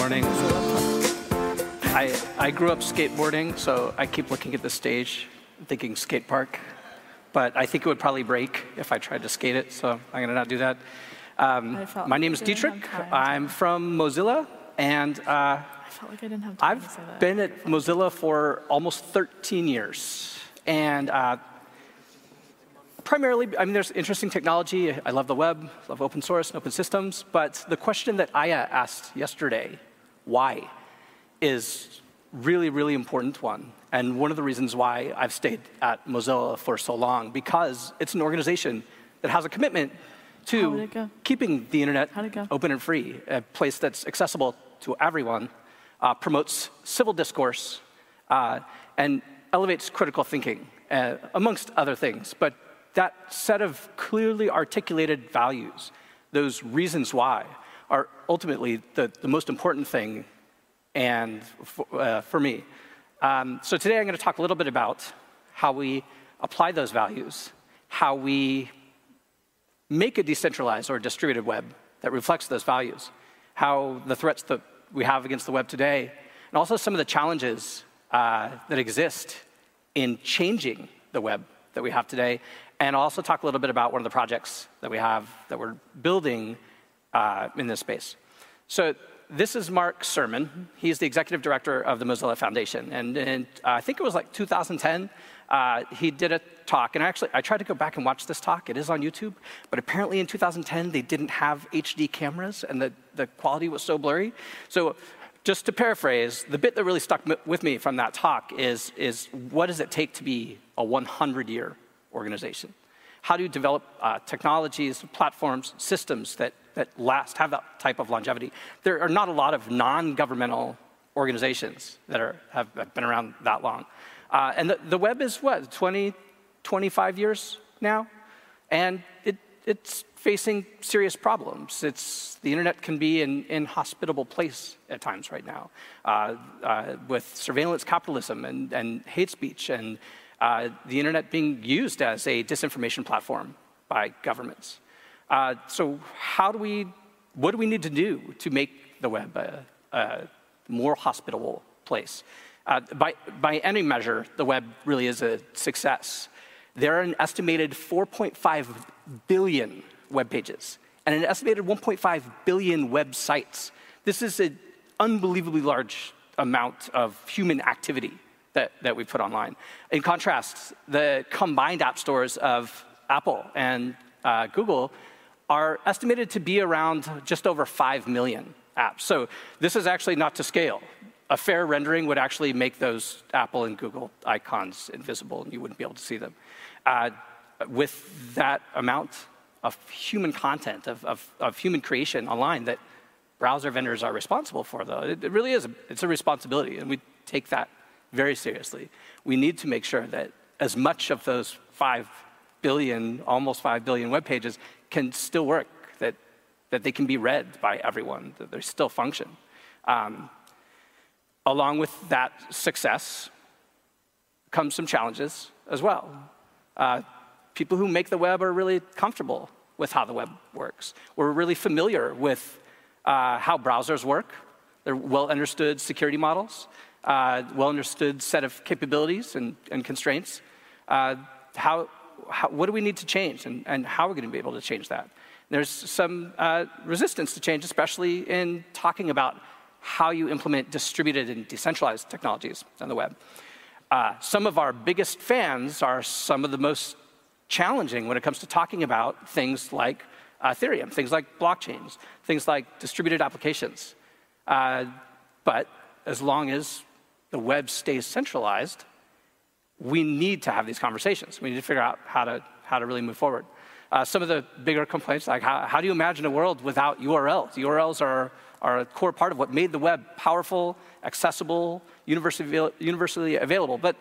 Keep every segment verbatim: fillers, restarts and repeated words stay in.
morning. I, I grew up skateboarding, so I keep looking at the stage, thinking skate park. But I think it would probably break if I tried to skate it, so I'm going to not do that. Um, my name is Dietrich. I'm from Mozilla, and uh, I felt like I didn't have time I've to say that. been at Mozilla for almost thirteen years. And uh, primarily, I mean, there's interesting technology. I love the web, love open source and open systems. But the question that Aya asked yesterday, why, is really, really important one. And one of the reasons why I've stayed at Mozilla for so long, because it's an organization that has a commitment to keeping the internet open and free, a place that's accessible to everyone, uh, promotes civil discourse, uh, and elevates critical thinking, uh, amongst other things. But that set of clearly articulated values, those reasons why, are ultimately the, the most important thing and for, uh, for me. Um, so today I'm going to talk a little bit about how we apply those values, how we make a decentralized or distributed web that reflects those values, how the threats that we have against the web today, and also some of the challenges uh, that exist in changing the web that we have today, and also talk a little bit about one of the projects that we have that we're building uh, in this space. So this is Mark Surman. He's the executive director of the Mozilla Foundation. And, and uh, I think it was like two thousand ten, uh, he did a talk. And actually, I tried to go back and watch this talk. It is on YouTube. But apparently in two thousand ten, they didn't have H D cameras, and the, the quality was so blurry. So just to paraphrase, the bit that really stuck with me from that talk is, is what does it take to be a hundred-year organization? How do you develop uh, technologies, platforms, systems that, that last, have that type of longevity? There are not a lot of non-governmental organizations that are, have been around that long. Uh, and the, the web is what, twenty, twenty-five years now? And it, it's facing serious problems. It's, the internet can be an inhospitable place at times right now, uh, uh, with surveillance capitalism and, and hate speech, and Uh, the internet being used as a disinformation platform by governments. Uh, so how do we, what do we need to do to make the web a, a more hospitable place? Uh, by, by any measure, the web really is a success. There are an estimated four point five billion web pages and an estimated one point five billion websites. This is an unbelievably large amount of human activity That, that we put online. In contrast, the combined app stores of Apple and uh, Google are estimated to be around just over five million apps. So this is actually not to scale. A fair rendering would actually make those Apple and Google icons invisible, and you wouldn't be able to see them. Uh, with that amount of human content, of, of, of human creation online that browser vendors are responsible for, though, it, it really is, a, it's a responsibility, and we take that very seriously. We need to make sure that as much of those five billion, almost five billion web pages can still work, that, that they can be read by everyone, that they still function. Um, along with that success comes some challenges as well. Uh, people who make the web are really comfortable with how the web works. We're really familiar with uh, how browsers work. They're well-understood security models. Uh, well-understood set of capabilities and, and constraints. Uh, how, how, what do we need to change, and, and how are we going to be able to change that? There's some uh, resistance to change, especially in talking about how you implement distributed and decentralized technologies on the web. Uh, some of our biggest fans are some of the most challenging when it comes to talking about things like uh, Ethereum, things like blockchains, things like distributed applications. Uh, but as long as the web stays centralized, we need to have these conversations. We need to figure out how to, how to really move forward. Uh, some of the bigger complaints, like how, how do you imagine a world without U R Ls? U R Ls are, are a core part of what made the web powerful, accessible, universally, universally available. But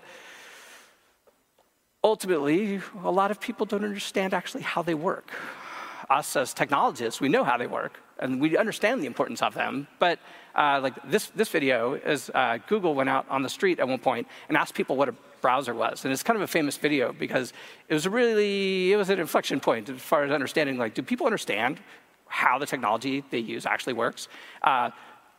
ultimately, a lot of people don't understand actually how they work. Us as technologists, we know how they work, and we understand the importance of them. But uh, like this, this video is uh, Google went out on the street at one point and asked people what a browser was. And it's kind of a famous video because it was a really, it was an inflection point as far as understanding, like, do people understand how the technology they use actually works? Uh,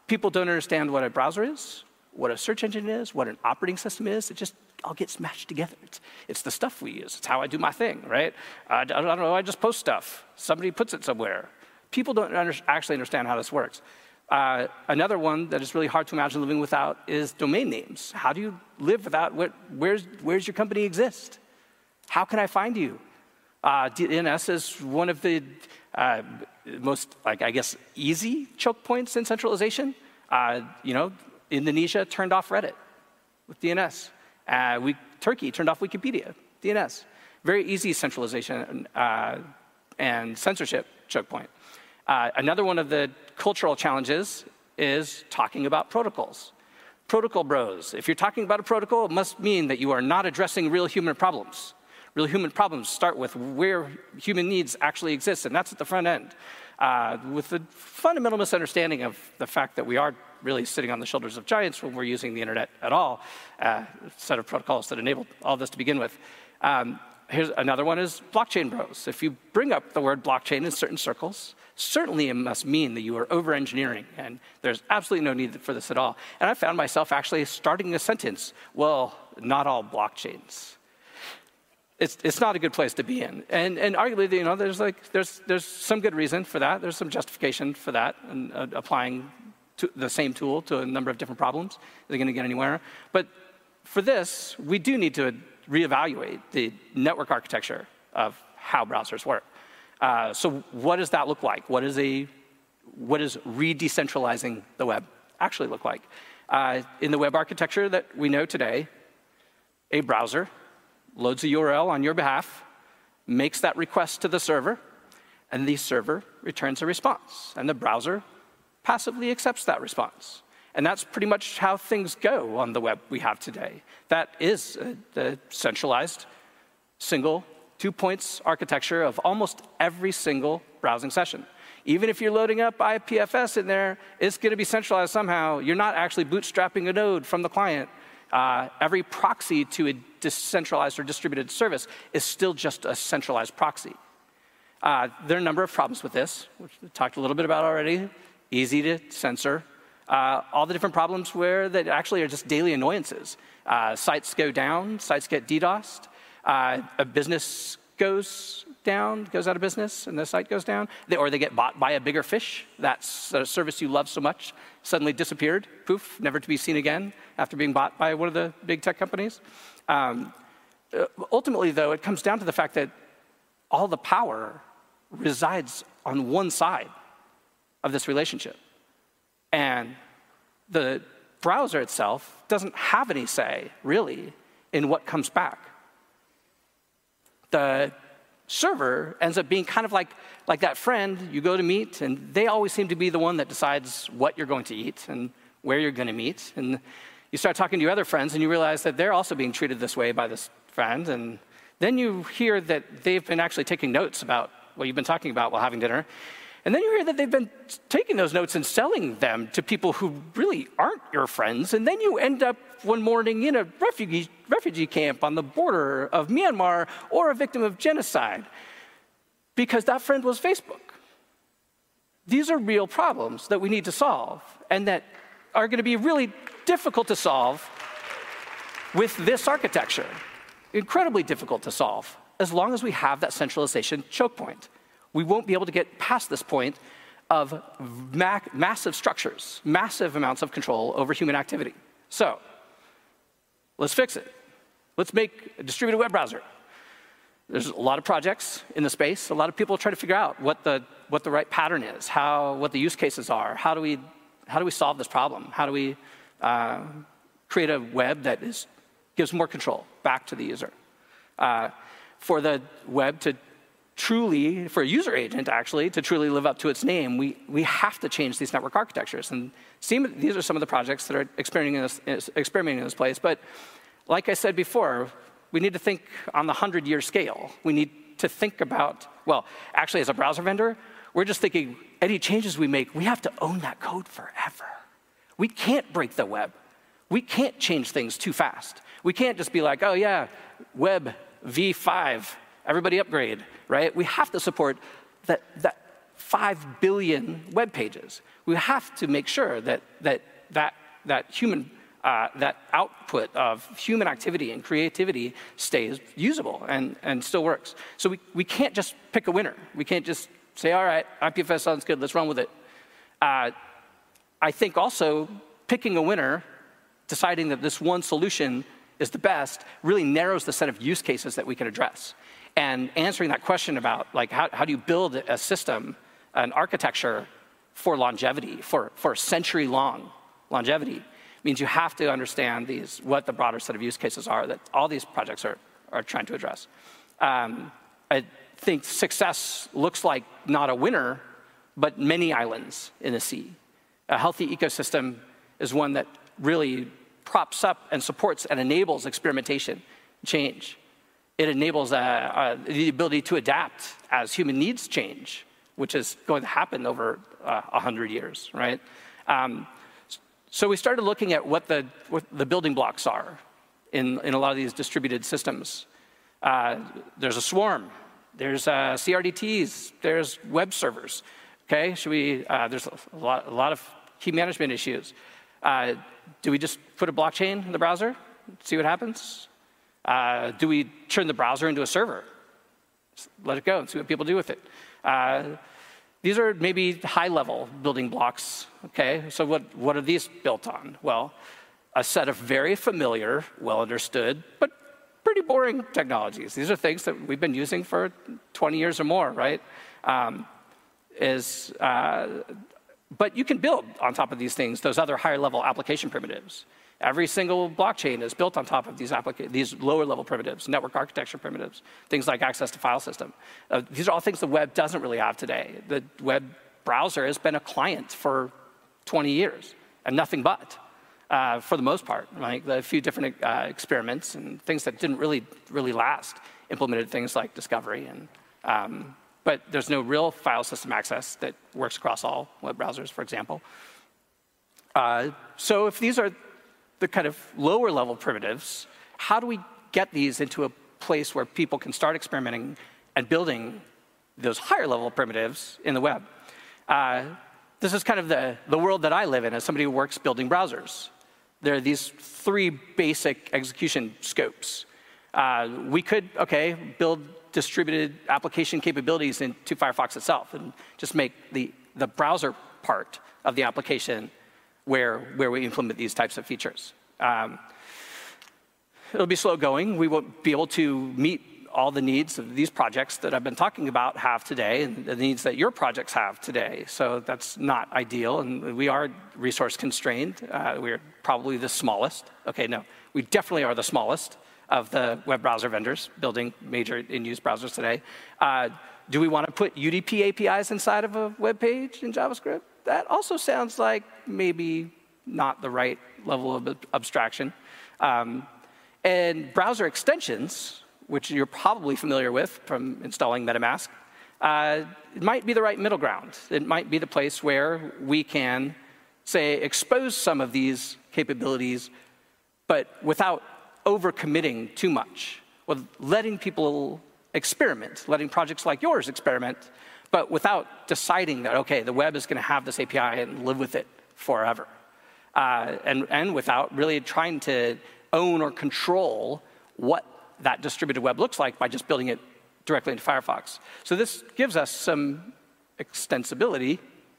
people don't understand what a browser is, what a search engine is, what an operating system is. It just all gets mashed together. It's, it's the stuff we use. It's how I do my thing, right? Uh, I don't know, I just post stuff. Somebody puts it somewhere. People don't under, actually understand how this works. Uh, another one that is really hard to imagine living without is domain names. How do you live without, what, where's, where's your company exist? How can I find you? Uh, D N S is one of the uh, most, like, I guess, easy choke points in centralization. Uh, you know, Indonesia turned off Reddit with D N S. Uh, we, Turkey turned off Wikipedia, D N S. Very easy centralization uh, and censorship choke point. Uh, another one of the cultural challenges is talking about protocols. Protocol bros. If you're talking about a protocol, it must mean that you are not addressing real human problems. Real human problems start with where human needs actually exist, and that's at the front end. Uh, with the fundamental misunderstanding of the fact that we are really sitting on the shoulders of giants when we're using the internet at all, uh, a set of protocols that enabled all this to begin with. Um, here's another one is blockchain bros. If you bring up the word blockchain in certain circles, certainly it must mean that you are over-engineering, and there's absolutely no need for this at all. And I found myself actually starting a sentence, well, not all blockchains. It's, it's not a good place to be in. And, and arguably, you know, there's, like, there's, there's some good reason for that. There's some justification for that, and uh, applying to the same tool to a number of different problems. They're going to get anywhere. But for this, we do need to reevaluate the network architecture of how browsers work. Uh, so what does that look like? What is a what does re-decentralizing the web actually look like? Uh, in the web architecture that we know today, a browser loads a U R L on your behalf, makes that request to the server, and the server returns a response. And the browser passively accepts that response. And that's pretty much how things go on the web we have today. That is a, a centralized, single, two points architecture of almost every single browsing session. Even if you're loading up I P F S in there, it's going to be centralized somehow. You're not actually bootstrapping a node from the client. Uh, every proxy to a decentralized or distributed service is still just a centralized proxy. Uh, there are a number of problems with this, which we talked a little bit about already. Easy to censor. Uh, all the different problems where that actually are just daily annoyances. Uh, sites go down, sites get DDoSed. Uh, a business goes down, goes out of business, and the site goes down. They, or they get bought by a bigger fish. That's a service you love so much suddenly disappeared, poof, never to be seen again after being bought by one of the big tech companies. Um, ultimately, though, it comes down to the fact that all the power resides on one side of this relationship. And the browser itself doesn't have any say, really, in what comes back. The server ends up being kind of like, like that friend you go to meet, and they always seem to be the one that decides what you're going to eat and where you're going to meet. And you start talking to your other friends, and you realize that they're also being treated this way by this friend. And then you hear that they've been actually taking notes about what you've been talking about while having dinner. And then you hear that they've been taking those notes and selling them to people who really aren't your friends. And then you end up one morning in a refugee, refugee camp on the border of Myanmar or a victim of genocide because that friend was Facebook. These are real problems that we need to solve and that are going to be really difficult to solve with this architecture. Incredibly difficult to solve as long as we have that centralization choke point. We won't be able to get past this point of ma massive structures, massive amounts of control over human activity. So let's fix it. Let's make a distributed web browser. There's a lot of projects in the space. A lot of people try to figure out what the, what the right pattern is, how, what the use cases are. How do we, how do we solve this problem? How do we uh, create a web that is, gives more control back to the user? Uh, for the web to truly, for a user agent actually, to truly live up to its name, we, we have to change these network architectures. And see, these are some of the projects that are experimenting in, this, experimenting in this place. But like I said before, we need to think on the hundred-year scale. We need to think about, well, actually as a browser vendor, we're just thinking any changes we make, we have to own that code forever. We can't break the web. We can't change things too fast. We can't just be like, oh yeah, web v five, everybody upgrade, right? We have to support that, that five billion web pages. We have to make sure that that that that human uh, that output of human activity and creativity stays usable and, and still works. So we, we can't just pick a winner. We can't just say, all right, I P F S sounds good, let's run with it. Uh, I think also picking a winner, deciding that this one solution is the best, really narrows the set of use cases that we can address. And answering that question about like how, how do you build a system, an architecture for longevity, for, for century-long longevity, means you have to understand these, what the broader set of use cases are that all these projects are, are trying to address. Um, I think success looks like not a winner, but many islands in the sea. A healthy ecosystem is one that really props up and supports and enables experimentation, change. It enables uh, uh, the ability to adapt as human needs change, which is going to happen over uh, one hundred years, right? Um, so we started looking at what the, what the building blocks are in, in a lot of these distributed systems. Uh, there's a swarm, there's uh, C R D Ts, there's web servers, okay? Should we, uh, there's a lot, a lot of key management issues. Uh, do we just put a blockchain in the browser, see what happens? Uh, do we turn the browser into a server? Just let it go and see what people do with it. Uh, these are maybe high-level building blocks, okay? So what, what are these built on? Well, a set of very familiar, well-understood, but pretty boring technologies. These are things that we've been using for twenty years or more, right? Um, is, uh, but you can build on top of these things those other higher-level application primitives. Every single blockchain is built on top of these, these lower-level primitives, network architecture primitives, things like access to file system. Uh, these are all things the web doesn't really have today. The web browser has been a client for twenty years, and nothing but, uh, for the most part. Like the few different uh, experiments and things that didn't really, really last implemented things like discovery. And, um, but there's no real file system access that works across all web browsers, for example. Uh, so if these are the kind of lower level primitives, how do we get these into a place where people can start experimenting and building those higher level primitives in the web? Uh, this is kind of the, the world that I live in as somebody who works building browsers. There are these three basic execution scopes. Uh, we could, okay, build distributed application capabilities into Firefox itself and just make the, the browser part of the application where, where we implement these types of features. Um, it'll be slow going. We won't be able to meet all the needs of these projects that I've been talking about have today and the needs that your projects have today. So that's not ideal, and we are resource constrained. Uh, we're probably the smallest. Okay, no, we definitely are the smallest of the web browser vendors building major in-use browsers today. Uh, do we want to put U D P A P Is inside of a web page in JavaScript? That also sounds like maybe not the right level of abstraction. Um, and browser extensions, which you're probably familiar with from installing MetaMask, uh, it might be the right middle ground. It might be the place where we can, say, expose some of these capabilities, but without overcommitting too much, with letting people experiment, letting projects like yours experiment, but without deciding that, okay, the web is going to have this A P I and live with it forever. Uh, and, and without really trying to own or control what that distributed web looks like by just building it directly into Firefox. So this gives us some extensibility.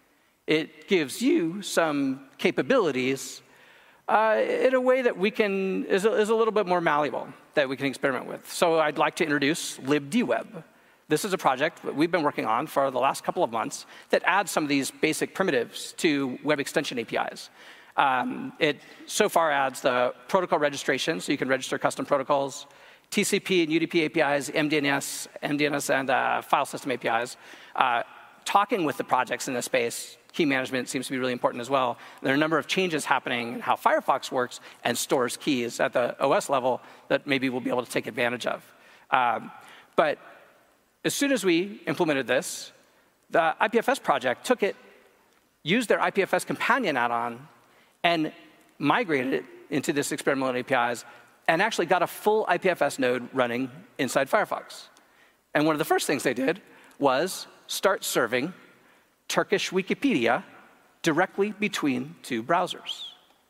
It gives you some capabilities uh, in a way that we can, is a, is a little bit more malleable, that we can experiment with. So I'd like to introduce libdweb. This is a project that we've been working on for the last couple of months that adds some of these basic primitives to web extension A P Is. Um, it so far adds the protocol registration, so you can register custom protocols, T C P and U D P A P Is, M D N S, M D N S and uh, file system A P Is. Uh, talking with the projects in this space, key management seems to be really important as well. There are a number of changes happening in how Firefox works and stores keys at the O S level that maybe we'll be able to take advantage of. Um, but as soon as we implemented this, the I P F S project took it, used their I P F S companion add-on, and migrated it into this experimental A P Is, and actually got a full I P F S node running inside Firefox. And one of the first things they did was start serving Turkish Wikipedia directly between two browsers,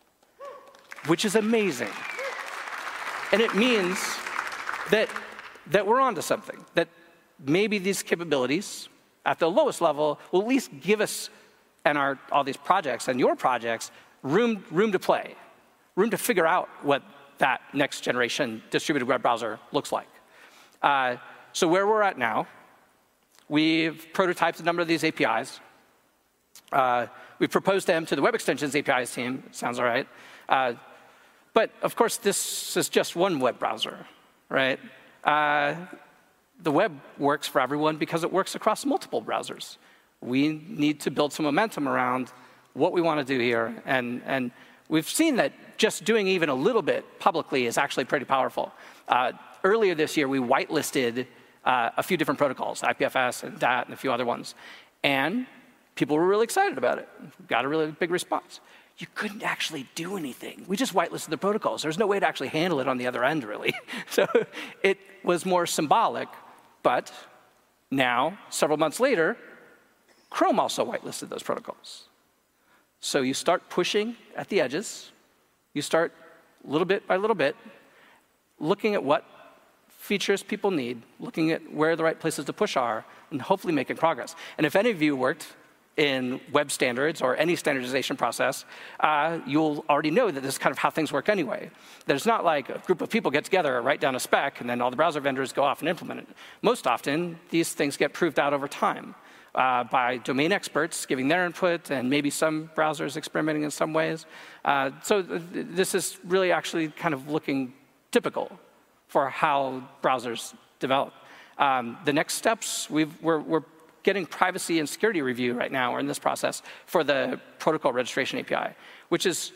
which is amazing. And it means that, that we're onto something, that maybe these capabilities at the lowest level will at least give us and our, all these projects and your projects room, room to play, room to figure out what that next generation distributed web browser looks like. Uh, so where we're at now, we've prototyped a number of these A P Is. Uh, we've proposed them to the Web Extensions A P Is team. Sounds all right. Uh, but of course, this is just one web browser, right? Uh, the web works for everyone because it works across multiple browsers. We need to build some momentum around what we want to do here. And, and we've seen that just doing even a little bit publicly is actually pretty powerful. Uh, earlier this year, we whitelisted uh, a few different protocols, I P F S and D A T and a few other ones. And people were really excited about it. Got a really big response. You couldn't actually do anything. We just whitelisted the protocols. There's no way to actually handle it on the other end, really. So it was more symbolic. But now, several months later, Chrome also whitelisted those protocols. So you start pushing at the edges. You start little bit by little bit, looking at what features people need, looking at where the right places to push are, and hopefully making progress. And if any of you worked in web standards or any standardization process, uh, you'll already know that this is kind of how things work anyway. There's not like a group of people get together, write down a spec, and then all the browser vendors go off and implement it. Most often, these things get proved out over time uh, by domain experts giving their input, and maybe some browsers experimenting in some ways. Uh, so th this is really actually kind of looking typical for how browsers develop. Um, the next steps, we've, we're, we're getting privacy and security review right now. We're in this process for the protocol registration A P I, which is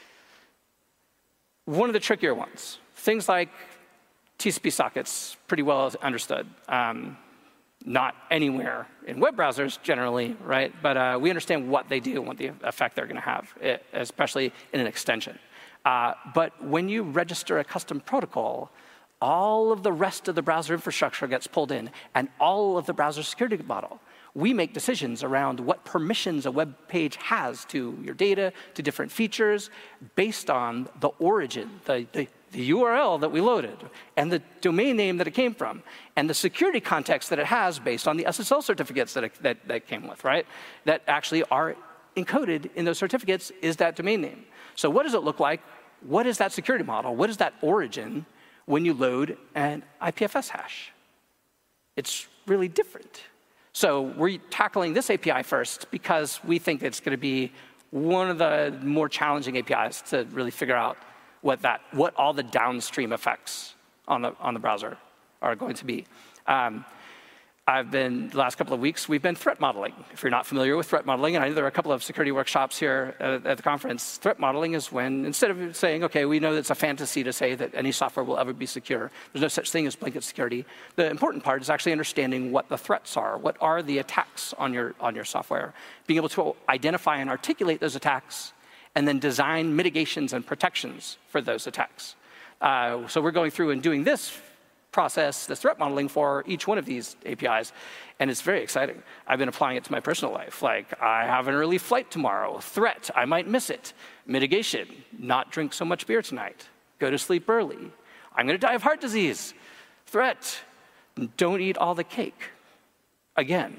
one of the trickier ones. Things like T C P sockets, pretty well understood. Um, not anywhere in web browsers generally, right? But uh, we understand what they do and what the effect they're going to have, especially in an extension. Uh, but when you register a custom protocol, all of the rest of the browser infrastructure gets pulled in, and all of the browser security model. We make decisions around what permissions a web page has to your data, to different features, based on the origin, the, the, the U R L that we loaded, and the domain name that it came from, and the security context that it has based on the S S L certificates that it that, that came with, right? That actually are encoded in those certificates is that domain name. So what does it look like? What is that security model? What is that origin when you load an I P F S hash? It's really different. So we're tackling this A P I first because we think it's going to be one of the more challenging A P Is to really figure out what that, what all the downstream effects on the on the browser are going to be. Um, I've been, the last couple of weeks, we've been threat modeling. If you're not familiar with threat modeling, and I know there are a couple of security workshops here at, at the conference, threat modeling is when, instead of saying, okay, we know it's a fantasy to say that any software will ever be secure, there's no such thing as blanket security. The important part is actually understanding what the threats are. What are the attacks on your, on your software? Being able to identify and articulate those attacks, and then design mitigations and protections for those attacks. Uh, so we're going through and doing this process, the threat modeling for each one of these A P Is, and it's very exciting. I've been applying it to my personal life. Like, I have an early flight tomorrow. Threat, I might miss it. Mitigation, not drink so much beer tonight. Go to sleep early. I'm going to die of heart disease. Threat, don't eat all the cake. Again.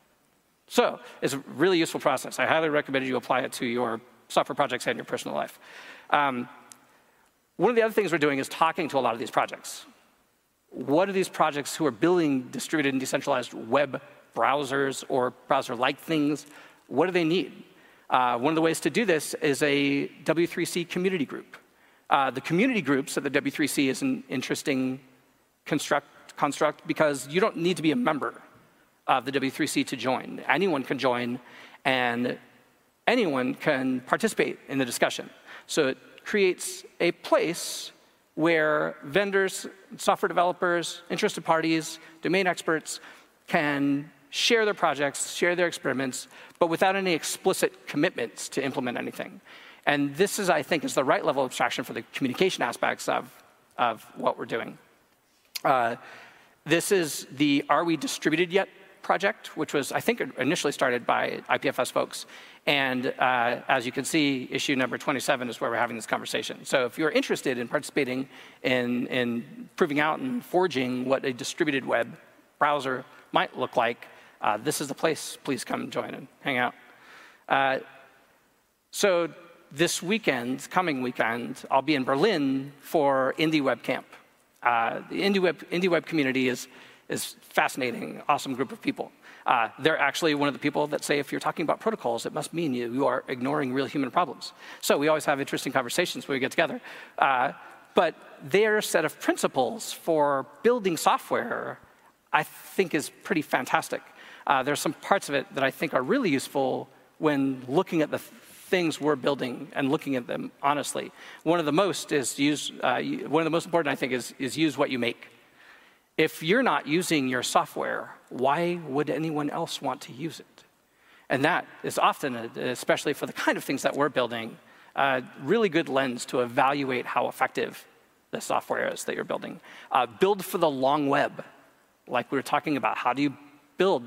So it's a really useful process. I highly recommend you apply it to your software projects and your personal life. Um, one of the other things we're doing is talking to a lot of these projects. What are these projects who are building distributed and decentralized web browsers or browser-like things, what do they need? Uh, one of the ways to do this is a W three C community group. Uh, the community groups at the W three C is an interesting construct, construct because you don't need to be a member of the W three C to join. Anyone can join, and anyone can participate in the discussion. So it creates a place where vendors, software developers, interested parties, domain experts can share their projects, share their experiments, but without any explicit commitments to implement anything. And this is, I think, is the right level of abstraction for the communication aspects of, of what we're doing. Uh, this is the Are We Distributed Yet project, which was, I think, initially started by I P F S folks. And uh, as you can see, issue number twenty-seven is where we're having this conversation. So if you're interested in participating in, in proving out and forging what a distributed web browser might look like, uh, this is the place. Please come join and hang out. Uh, so this weekend, coming weekend, I'll be in Berlin for Indie Web Camp. Uh, the Indie Web, Indie Web community is, is fascinating, awesome group of people. Uh, they're actually one of the people that say if you're talking about protocols, it must mean you, you are ignoring real human problems. So we always have interesting conversations when we get together. Uh, but their set of principles for building software, I think, is pretty fantastic. Uh, there's some parts of it that I think are really useful when looking at the things we're building and looking at them honestly. One of the most is use, uh, one of the most important, I think, is, is use what you make. If you're not using your software, why would anyone else want to use it? And that is often, especially for the kind of things that we're building, a really good lens to evaluate how effective the software is that you're building. Uh, build for the long web, like we were talking about. How do you build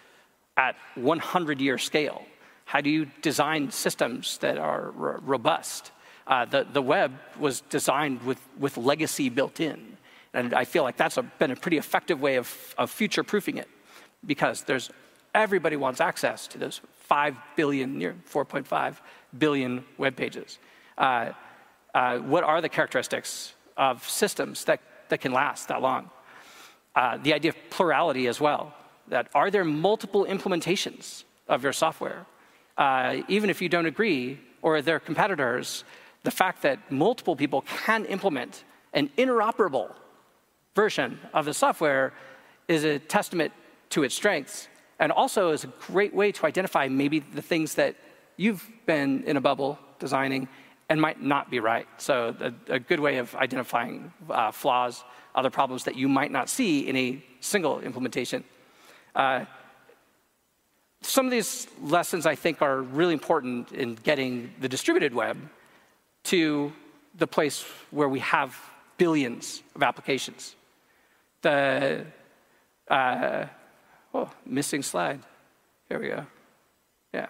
at one hundred year scale? How do you design systems that are r robust? Uh, the, the web was designed with, with legacy built in. And I feel like that's a, been a pretty effective way of, of future-proofing it, because there's, everybody wants access to those five billion, near four point five billion web pages. Uh, uh, what are the characteristics of systems that, that can last that long? Uh, the idea of plurality as well, that are there multiple implementations of your software? Uh, even if you don't agree, or they're competitors, the fact that multiple people can implement an interoperable version of the software is a testament to its strengths, and also is a great way to identify maybe the things that you've been in a bubble designing and might not be right. So a, a good way of identifying uh, flaws, other problems that you might not see in a single implementation. Uh, some of these lessons, I think, are really important in getting the distributed web to the place where we have billions of applications. The, uh, oh, missing slide. Here we go. Yeah.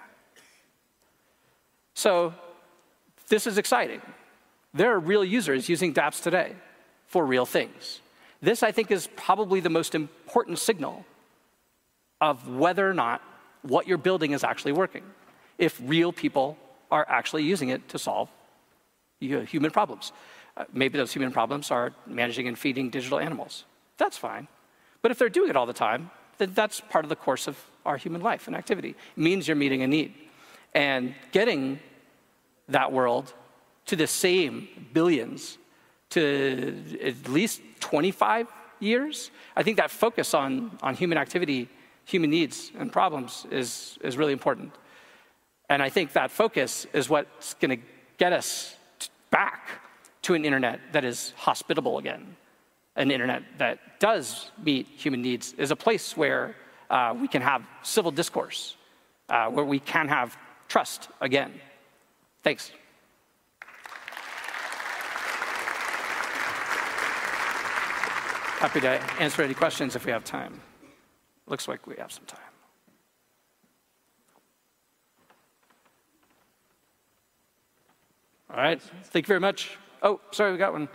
So this is exciting. There are real users using dApps today for real things. This, I think, is probably the most important signal of whether or not what you're building is actually working, if real people are actually using it to solve human problems. Uh, maybe those human problems are managing and feeding digital animals. That's fine. But if they're doing it all the time, then that's part of the course of our human life and activity. It means you're meeting a need. And getting that world to the same billions to at least twenty-five years, I think that focus on, on human activity, human needs and problems is, is really important. And I think that focus is what's going to get us back to an internet that is hospitable again. An internet that does meet human needs is a place where uh, we can have civil discourse, uh, where we can have trust again. Thanks. Happy to answer any questions if we have time. Looks like we have some time. All right, thank you very much. Oh, sorry, we got one.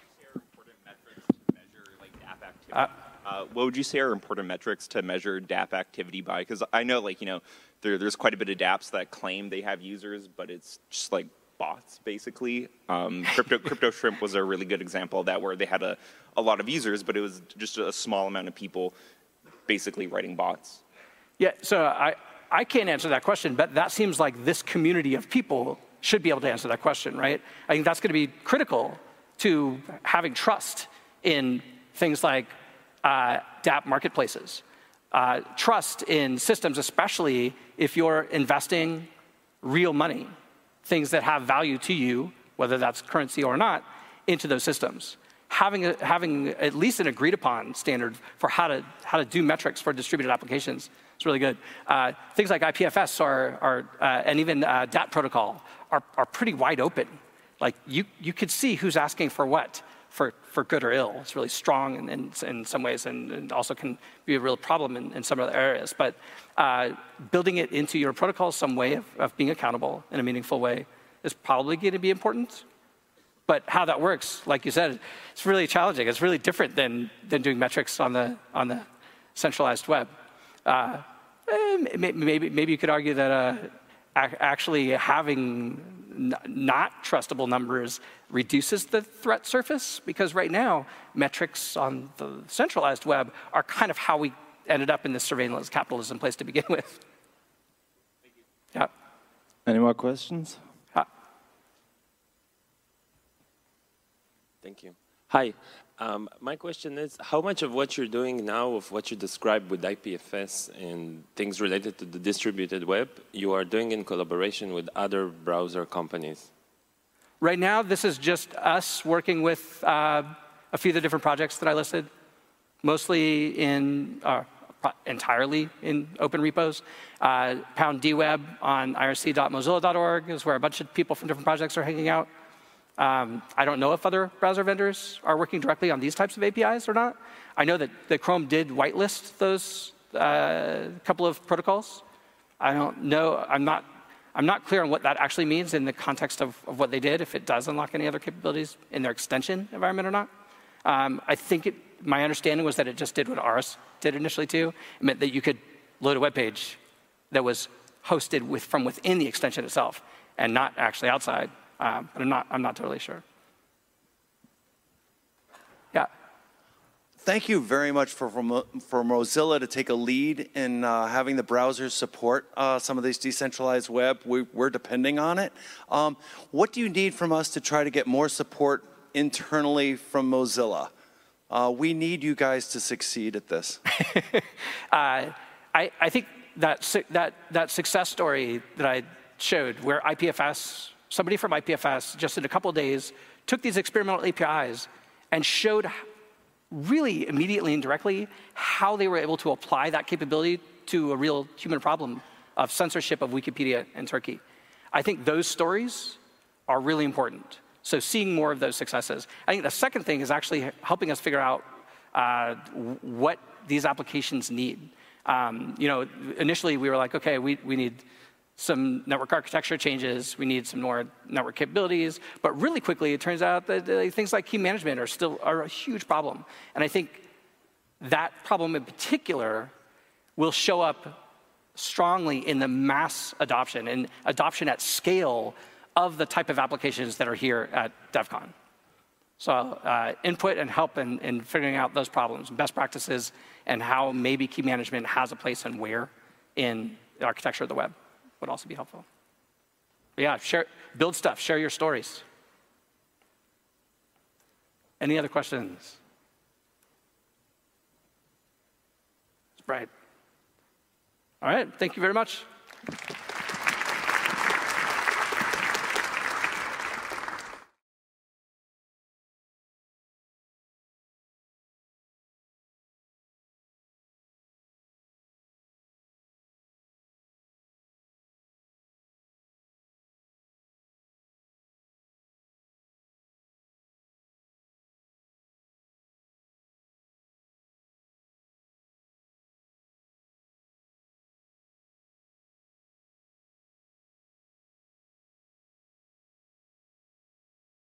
Uh, uh, what would you say are important metrics to measure dApp activity by? Because I know, like, you know, there, there's quite a bit of dApps that claim they have users, but it's just like bots, basically. Um, Crypto, Crypto Shrimp was a really good example of that, where they had a, a lot of users, but it was just a small amount of people basically writing bots. Yeah, so I, I can't answer that question, but that seems like this community of people should be able to answer that question, right? I think that's going to be critical to having trust in things like uh, dApp marketplaces. Uh, trust in systems, especially if you're investing real money, things that have value to you, whether that's currency or not, into those systems. Having, a, having at least an agreed upon standard for how to, how to do metrics for distributed applications is really good. Uh, things like I P F S are, are uh, and even uh, dApp protocol are, are pretty wide open. Like you, you could see who's asking for what for, for good or ill. It's really strong in, in, in some ways, and, and also can be a real problem in, in some other areas. But uh, building it into your protocol, some way of, of being accountable in a meaningful way, is probably going to be important. But how that works, like you said, it's really challenging. It's really different than, than doing metrics on the, on the centralized web. Uh, maybe, maybe you could argue that uh, actually having n not trustable numbers reduces the threat surface, because right now, metrics on the centralized web are kind of how we ended up in this surveillance capitalism place to begin with. Thank you. Yeah. Any more questions? Uh, Thank you. Hi. Um, my question is, how much of what you're doing now, of what you described with I P F S and things related to the distributed web, you are doing in collaboration with other browser companies? Right now, this is just us working with uh, a few of the different projects that I listed, mostly in, uh, entirely in open repos. Uh, pound D web on I R C dot mozilla dot org is where a bunch of people from different projects are hanging out. Um, I don't know if other browser vendors are working directly on these types of A P Is or not. I know that, that Chrome did whitelist those uh, couple of protocols. I don't know, I'm not, I'm not clear on what that actually means in the context of, of what they did, if it does unlock any other capabilities in their extension environment or not. Um, I think it, my understanding was that it just did what Aris did initially too. It meant that you could load a web page that was hosted with, from within the extension itself and not actually outside. Um, but I'm not, I'm not totally sure. Yeah. Thank you very much for, for, for Mozilla to take a lead in uh, having the browsers support uh, some of these decentralized web. We, we're depending on it. Um, what do you need from us to try to get more support internally from Mozilla? Uh, we need you guys to succeed at this. uh, I, I think that, that, that success story that I showed, where I P F S, somebody from I P F S, just in a couple of days, took these experimental A P Is and showed really immediately and directly how they were able to apply that capability to a real human problem of censorship of Wikipedia in Turkey. I think those stories are really important. So seeing more of those successes. I think the second thing is actually helping us figure out uh, what these applications need. Um, you know, initially we were like, okay, we, we need some network architecture changes, we need some more network capabilities, but really quickly it turns out that uh, things like key management are still are a huge problem. And I think that problem in particular will show up strongly in the mass adoption and adoption at scale of the type of applications that are here at DEF CON. So uh, input and help in, in figuring out those problems, best practices, and how maybe key management has a place and where in the architecture of the web would also be helpful. But yeah, share, build stuff, share your stories. Any other questions? Right. All right, thank you very much.